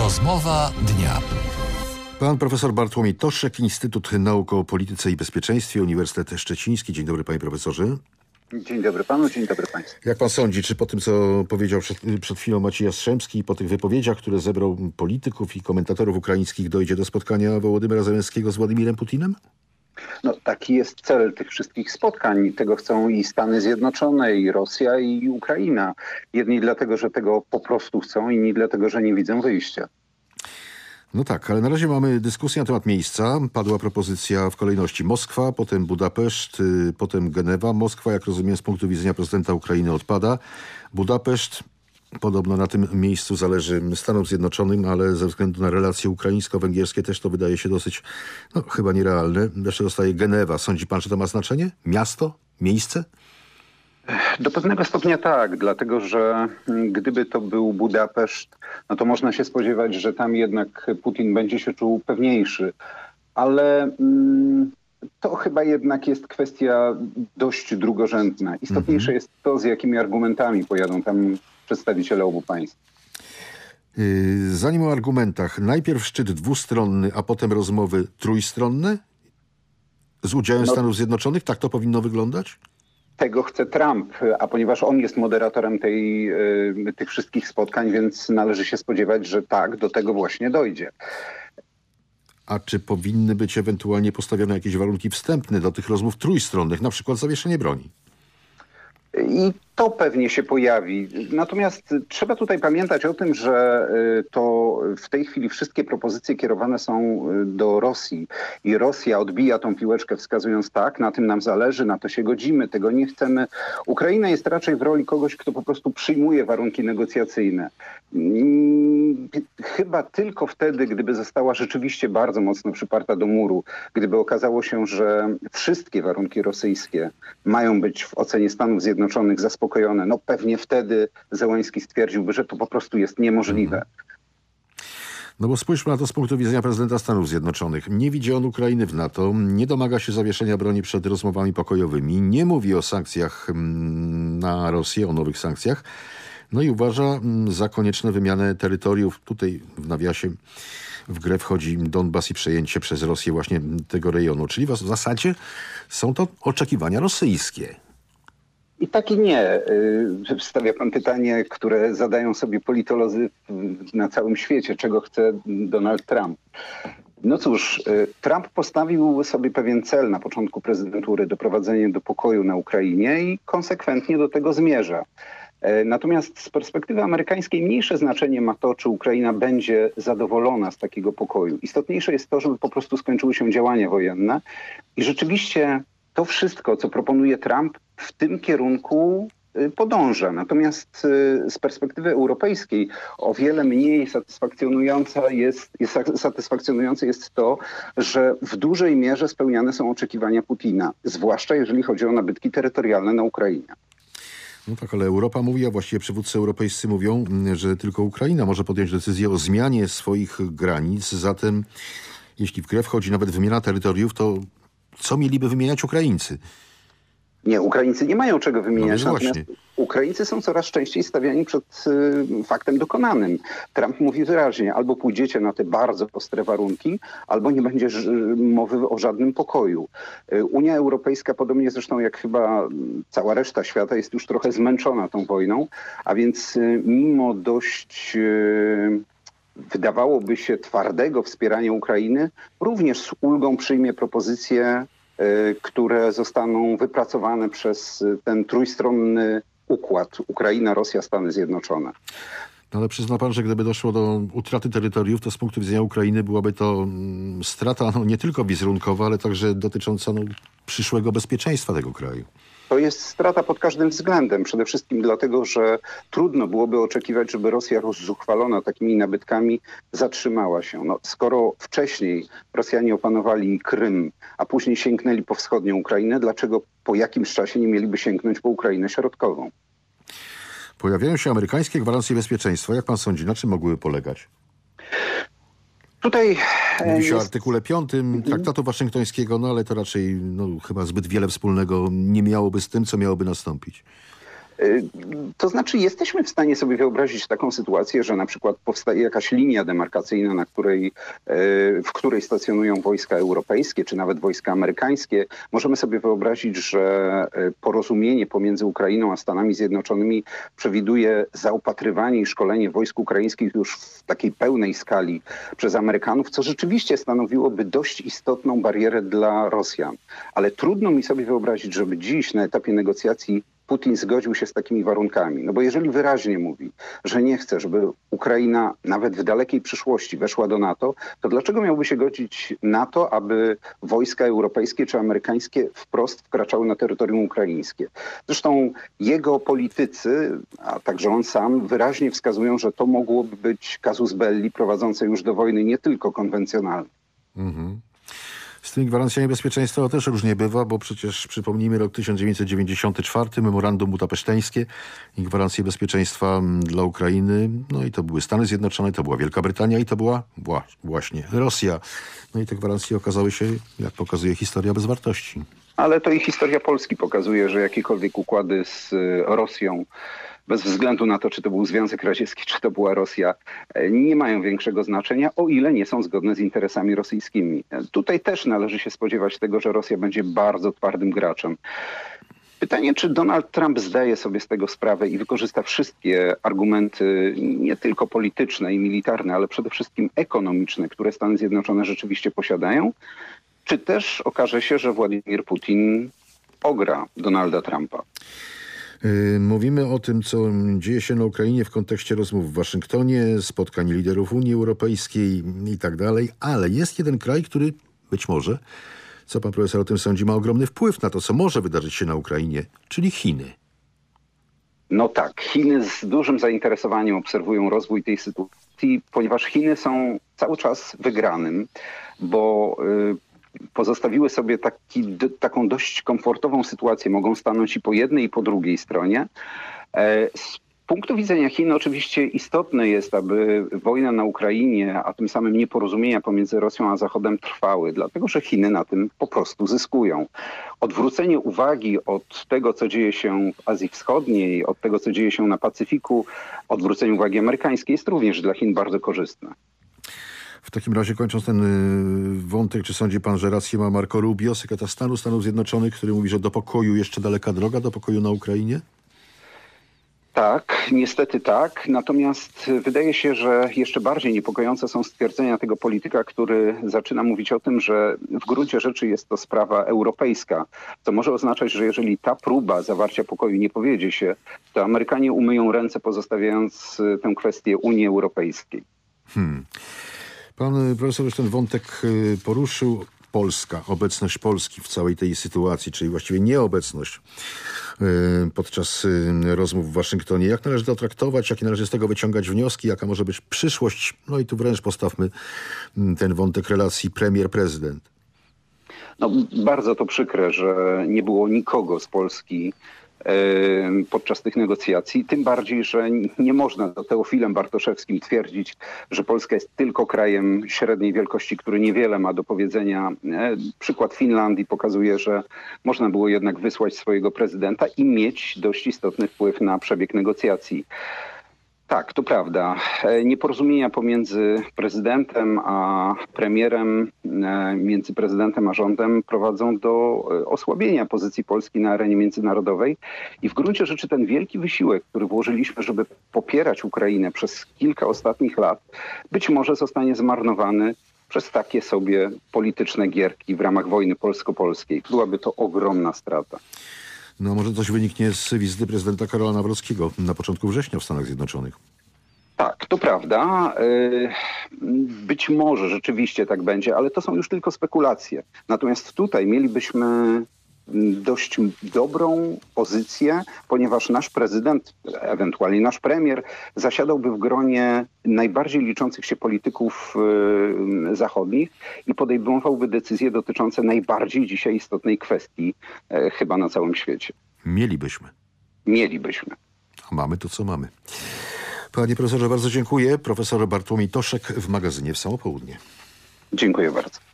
Rozmowa dnia. Pan profesor Bartłomiej Toszek, Instytut Nauk o Polityce i Bezpieczeństwie, Uniwersytet Szczeciński. Dzień dobry, panie profesorze. Dzień dobry panu, dzień dobry państwu. Jak pan sądzi, czy po tym, co powiedział przed chwilą Maciej Jastrzębski, po tych wypowiedziach, które zebrał polityków i komentatorów ukraińskich, dojdzie do spotkania Wołodymyra Zełenskiego z Władimirem Putinem? No, taki jest cel tych wszystkich spotkań. Tego chcą i Stany Zjednoczone, i Rosja, i Ukraina. Jedni dlatego, że tego po prostu chcą, inni dlatego, że nie widzą wyjścia. No tak, ale na razie mamy dyskusję na temat miejsca. Padła propozycja w kolejności Moskwa, potem Budapeszt, potem Genewa. Moskwa, jak rozumiem, z punktu widzenia prezydenta Ukrainy odpada. Budapeszt, podobno na tym miejscu zależy Stanom Zjednoczonym, ale ze względu na relacje ukraińsko-węgierskie też to wydaje się dosyć, chyba nierealne. Jeszcze zostaje Genewa. Sądzi pan, że to ma znaczenie? Miasto? Miejsce? Do pewnego stopnia tak, dlatego że gdyby to był Budapeszt, no to można się spodziewać, że tam jednak Putin będzie się czuł pewniejszy. Ale to chyba jednak jest kwestia dość drugorzędna. Istotniejsze jest to, z jakimi argumentami pojadą tam przedstawiciele obu państw. Zanim o argumentach, najpierw szczyt dwustronny, a potem rozmowy trójstronne z udziałem Stanów Zjednoczonych? Tak to powinno wyglądać? Tego chce Trump, a ponieważ on jest moderatorem tych wszystkich spotkań, więc należy się spodziewać, że tak, do tego właśnie dojdzie. A czy powinny być ewentualnie postawione jakieś warunki wstępne do tych rozmów trójstronnych, na przykład zawieszenie broni? I to pewnie się pojawi. Natomiast trzeba tutaj pamiętać o tym, że to w tej chwili wszystkie propozycje kierowane są do Rosji. I Rosja odbija tą piłeczkę, wskazując tak, na tym nam zależy, na to się godzimy, tego nie chcemy. Ukraina jest raczej w roli kogoś, kto po prostu przyjmuje warunki negocjacyjne. Chyba tylko wtedy, gdyby została rzeczywiście bardzo mocno przyparta do muru, gdyby okazało się, że wszystkie warunki rosyjskie mają być w ocenie Stanów Zjednoczonych zaspokojone, no pewnie wtedy Zełenski stwierdziłby, że to po prostu jest niemożliwe. No bo spójrzmy na to z punktu widzenia prezydenta Stanów Zjednoczonych. Nie widzi on Ukrainy w NATO, nie domaga się zawieszenia broni przed rozmowami pokojowymi, nie mówi o sankcjach na Rosję, o nowych sankcjach, no i uważa za konieczne wymianę terytoriów. Tutaj w nawiasie w grę wchodzi Donbas i przejęcie przez Rosję właśnie tego rejonu. Czyli w zasadzie są to oczekiwania rosyjskie. I tak i nie. Stawia pan pytanie, które zadają sobie politolodzy na całym świecie. Czego chce Donald Trump? No cóż, Trump postawił sobie pewien cel na początku prezydentury, doprowadzenie do pokoju na Ukrainie i konsekwentnie do tego zmierza. Natomiast z perspektywy amerykańskiej mniejsze znaczenie ma to, czy Ukraina będzie zadowolona z takiego pokoju. Istotniejsze jest to, żeby po prostu skończyły się działania wojenne i rzeczywiście to wszystko, co proponuje Trump, w tym kierunku podąża. Natomiast z perspektywy europejskiej o wiele mniej satysfakcjonujące jest to, że w dużej mierze spełniane są oczekiwania Putina, zwłaszcza jeżeli chodzi o nabytki terytorialne na Ukrainie. No tak, ale Europa mówi, a właściwie przywódcy europejscy mówią, że tylko Ukraina może podjąć decyzję o zmianie swoich granic. Zatem jeśli w grę wchodzi nawet wymiana terytoriów, to co mieliby wymieniać Ukraińcy? Nie, Ukraińcy nie mają czego wymieniać, no natomiast Ukraińcy są coraz częściej stawiani przed faktem dokonanym. Trump mówi wyraźnie, albo pójdziecie na te bardzo ostre warunki, albo nie będzie mowy o żadnym pokoju. Unia Europejska, podobnie zresztą jak chyba cała reszta świata, jest już trochę zmęczona tą wojną, a więc mimo dość wydawałoby się twardego wspierania Ukrainy, również z ulgą przyjmie propozycje, które zostaną wypracowane przez ten trójstronny układ Ukraina, Rosja, Stany Zjednoczone. No ale przyzna pan, że gdyby doszło do utraty terytoriów, to z punktu widzenia Ukrainy byłaby to strata nie tylko wizerunkowa, ale także dotycząca przyszłego bezpieczeństwa tego kraju. To jest strata pod każdym względem. Przede wszystkim dlatego, że trudno byłoby oczekiwać, żeby Rosja rozzuchwalona takimi nabytkami zatrzymała się. No, skoro wcześniej Rosjanie opanowali Krym, a później sięgnęli po wschodnią Ukrainę, dlaczego po jakimś czasie nie mieliby sięgnąć po Ukrainę środkową? Pojawiają się amerykańskie gwarancje bezpieczeństwa. Jak pan sądzi, na czym mogłyby polegać? Tutaj mówi się o artykule 5 Traktatu Waszyngtońskiego, ale to raczej chyba zbyt wiele wspólnego nie miałoby z tym, co miałoby nastąpić. To znaczy jesteśmy w stanie sobie wyobrazić taką sytuację, że na przykład powstaje jakaś linia demarkacyjna, w której stacjonują wojska europejskie, czy nawet wojska amerykańskie. Możemy sobie wyobrazić, że porozumienie pomiędzy Ukrainą a Stanami Zjednoczonymi przewiduje zaopatrywanie i szkolenie wojsk ukraińskich już w takiej pełnej skali przez Amerykanów, co rzeczywiście stanowiłoby dość istotną barierę dla Rosjan. Ale trudno mi sobie wyobrazić, żeby dziś na etapie negocjacji Putin zgodził się z takimi warunkami. No bo jeżeli wyraźnie mówi, że nie chce, żeby Ukraina nawet w dalekiej przyszłości weszła do NATO, to dlaczego miałby się godzić na to, aby wojska europejskie czy amerykańskie wprost wkraczały na terytorium ukraińskie? Zresztą jego politycy, a także on sam, wyraźnie wskazują, że to mogłoby być casus belli prowadzące już do wojny nie tylko konwencjonalnej. Mhm. Z tymi gwarancjami bezpieczeństwa to też różnie bywa, bo przecież przypomnijmy rok 1994, memorandum budapeszteńskie i gwarancje bezpieczeństwa dla Ukrainy. No i to były Stany Zjednoczone, to była Wielka Brytania i to była właśnie Rosja. No i te gwarancje okazały się, jak pokazuje historia, bez wartości. Ale to i historia Polski pokazuje, że jakiekolwiek układy z Rosją, bez względu na to, czy to był Związek Radziecki, czy to była Rosja, nie mają większego znaczenia, o ile nie są zgodne z interesami rosyjskimi. Tutaj też należy się spodziewać tego, że Rosja będzie bardzo twardym graczem. Pytanie, czy Donald Trump zdaje sobie z tego sprawę i wykorzysta wszystkie argumenty, nie tylko polityczne i militarne, ale przede wszystkim ekonomiczne, które Stany Zjednoczone rzeczywiście posiadają, czy też okaże się, że Władimir Putin ogra Donalda Trumpa? Mówimy o tym, co dzieje się na Ukrainie w kontekście rozmów w Waszyngtonie, spotkań liderów Unii Europejskiej i tak dalej, ale jest jeden kraj, który być może, co pan profesor o tym sądzi, ma ogromny wpływ na to, co może wydarzyć się na Ukrainie, czyli Chiny. No tak, Chiny z dużym zainteresowaniem obserwują rozwój tej sytuacji, ponieważ Chiny są cały czas wygranym, bo pozostawiły sobie taką dość komfortową sytuację. Mogą stanąć i po jednej, i po drugiej stronie. Z punktu widzenia Chin oczywiście istotne jest, aby wojna na Ukrainie, a tym samym nieporozumienia pomiędzy Rosją a Zachodem trwały, dlatego że Chiny na tym po prostu zyskują. Odwrócenie uwagi od tego, co dzieje się w Azji Wschodniej, od tego, co dzieje się na Pacyfiku, odwrócenie uwagi amerykańskiej jest również dla Chin bardzo korzystne. W takim razie, kończąc ten wątek, czy sądzi pan, że rację ma Marco Rubio, sekretarz stanu Stanów Zjednoczonych, który mówi, że do pokoju jeszcze daleka droga, do pokoju na Ukrainie? Tak, niestety tak. Natomiast wydaje się, że jeszcze bardziej niepokojące są stwierdzenia tego polityka, który zaczyna mówić o tym, że w gruncie rzeczy jest to sprawa europejska. Co może oznaczać, że jeżeli ta próba zawarcia pokoju nie powiedzie się, to Amerykanie umyją ręce, pozostawiając tę kwestię Unii Europejskiej. Pan profesor już ten wątek poruszył. Polska, obecność Polski w całej tej sytuacji, czyli właściwie nieobecność podczas rozmów w Waszyngtonie. Jak należy to traktować, jakie należy z tego wyciągać wnioski, jaka może być przyszłość? No i tu wręcz postawmy ten wątek relacji premier-prezydent. No, bardzo to przykre, że nie było nikogo z Polski podczas tych negocjacji. Tym bardziej, że nie można Teofilem Bartoszewskim twierdzić, że Polska jest tylko krajem średniej wielkości, który niewiele ma do powiedzenia. Przykład Finlandii pokazuje, że można było jednak wysłać swojego prezydenta i mieć dość istotny wpływ na przebieg negocjacji. Tak, to prawda. Nieporozumienia pomiędzy prezydentem a premierem, między prezydentem a rządem prowadzą do osłabienia pozycji Polski na arenie międzynarodowej i w gruncie rzeczy ten wielki wysiłek, który włożyliśmy, żeby popierać Ukrainę przez kilka ostatnich lat, być może zostanie zmarnowany przez takie sobie polityczne gierki w ramach wojny polsko-polskiej. Byłaby to ogromna strata. No może coś wyniknie z wizyty prezydenta Karola Nawrockiego na początku września w Stanach Zjednoczonych. Tak, to prawda. Być może rzeczywiście tak będzie, ale to są już tylko spekulacje. Natomiast tutaj mielibyśmy dość dobrą pozycję, ponieważ nasz prezydent, ewentualnie nasz premier, zasiadałby w gronie najbardziej liczących się polityków zachodnich i podejmowałby decyzje dotyczące najbardziej dzisiaj istotnej kwestii chyba na całym świecie. Mielibyśmy. A mamy to, co mamy. Panie profesorze, bardzo dziękuję. Profesor Bartłomiej Toszek w magazynie W Samo Południe. Dziękuję bardzo.